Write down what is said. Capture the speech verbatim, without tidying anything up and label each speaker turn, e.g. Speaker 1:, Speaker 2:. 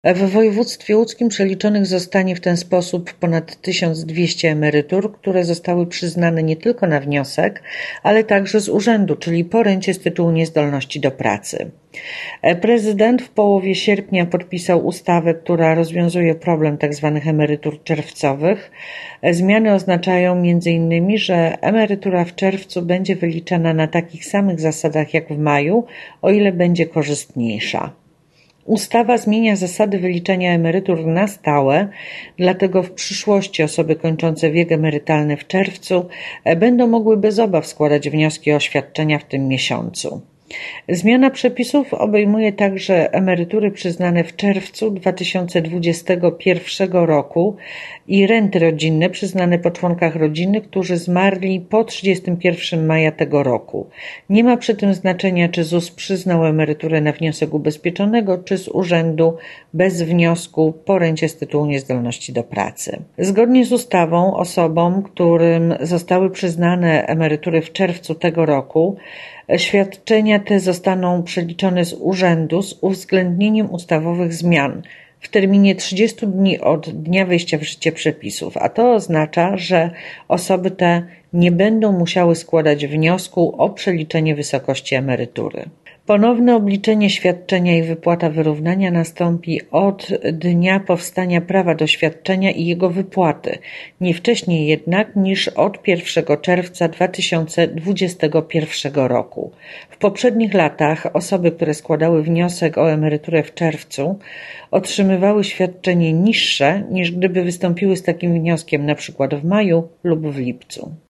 Speaker 1: W województwie łódzkim przeliczonych zostanie w ten sposób ponad tysiąc dwieście emerytur, które zostały przyznane nie tylko na wniosek, ale także z urzędu, czyli po rencie z tytułu niezdolności do pracy. Prezydent w połowie sierpnia podpisał ustawę, która rozwiązuje problem tzw. emerytur czerwcowych. Zmiany oznaczają między innymi, że emerytura w czerwcu będzie wyliczana na takich samych zasadach jak w maju, o ile będzie korzystniejsza. Ustawa zmienia zasady wyliczania emerytur na stałe, dlatego w przyszłości osoby kończące wiek emerytalny w czerwcu będą mogły bez obaw składać wnioski o świadczenia w tym miesiącu. Zmiana przepisów obejmuje także emerytury przyznane w czerwcu dwa tysiące dwudziestego pierwszego roku i renty rodzinne przyznane po członkach rodziny, którzy zmarli po trzydziestego pierwszego maja tego roku. Nie ma przy tym znaczenia, czy ZUS przyznał emeryturę na wniosek ubezpieczonego, czy z urzędu bez wniosku po rencie z tytułu niezdolności do pracy. Zgodnie z ustawą osobom, którym zostały przyznane emerytury w czerwcu tego roku, świadczenia te zostaną przeliczone z urzędu z uwzględnieniem ustawowych zmian w terminie trzydziestu dni od dnia wejścia w życie przepisów, a to oznacza, że osoby te nie będą musiały składać wniosku o przeliczenie wysokości emerytury. Ponowne obliczenie świadczenia i wypłata wyrównania nastąpi od dnia powstania prawa do świadczenia i jego wypłaty, nie wcześniej jednak niż od pierwszego czerwca dwa tysiące dwudziestego pierwszego roku. W poprzednich latach osoby, które składały wniosek o emeryturę w czerwcu, otrzymywały świadczenie niższe niż gdyby wystąpiły z takim wnioskiem np. w maju lub w lipcu.